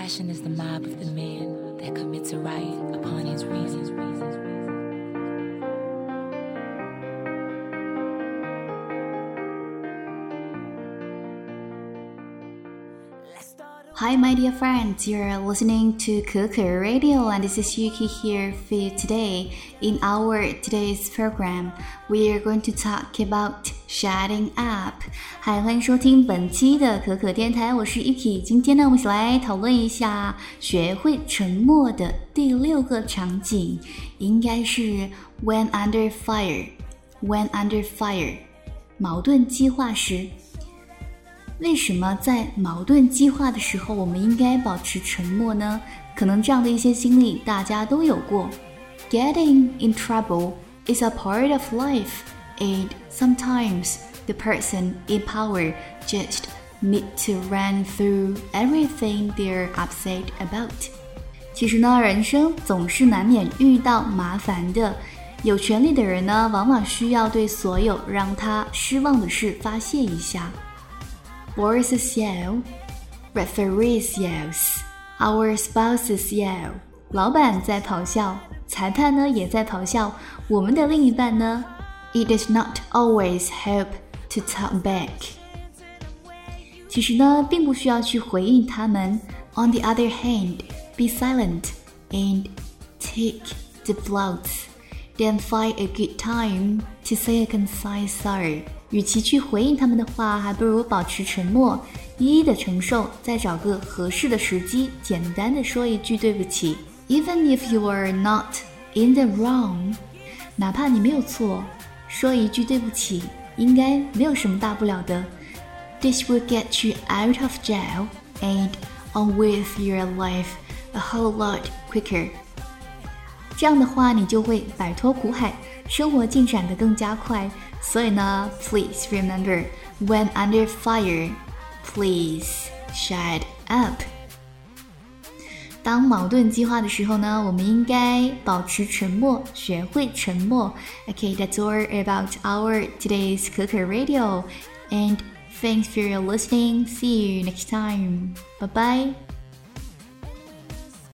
Passion is the mob of the man that commits a riot upon his reason. Hi, my dear friends. You're listening to Keke Radio, and this is Yuki here for you today. In our today's program, we are going to talk about shutting up. 嗨，欢迎收听本期的可可电台，我是 Yuki。今天呢，我们一起来讨论一下学会沉默的第6个场景，应该是 When under fire。When under fire， 矛盾激化时。为什么在矛盾激化的时候我们应该保持沉默呢？可能这样的一些经历大家都有过。Getting in trouble is a part of life, and sometimes the person in power just need to run through everything they're upset about. 其实呢，人生总是难免遇到麻烦的，有权利的人呢，往往需要对所有让他失望的事发泄一下。Bosses yell, referees yells, our spouses yell. 老板在咆哮，裁判呢也在咆哮，我们的另一半呢 It does not always help to talk back. 其实呢，并不需要去回应他们。On the other hand, be silent and take the blows. Then find a good time to say a concise sorry.与其去回应他们的话，还不如保持沉默，一一的承受，再找个合适的时机，简单的说一句对不起。Even if you are not in the wrong， 哪怕你没有错，说一句对不起，应该没有什么大不了的。This will get you out of jail and on with your life a whole lot quicker。这样的话，你就会摆脱苦海，生活进展得更加快。所以呢 please remember, when under fire, please shut up. 当矛盾激化的时候呢，我们应该保持沉默，学会沉默。Okay, that's all about our today's Keke Radio. And thanks for listening. See you next time. Bye bye.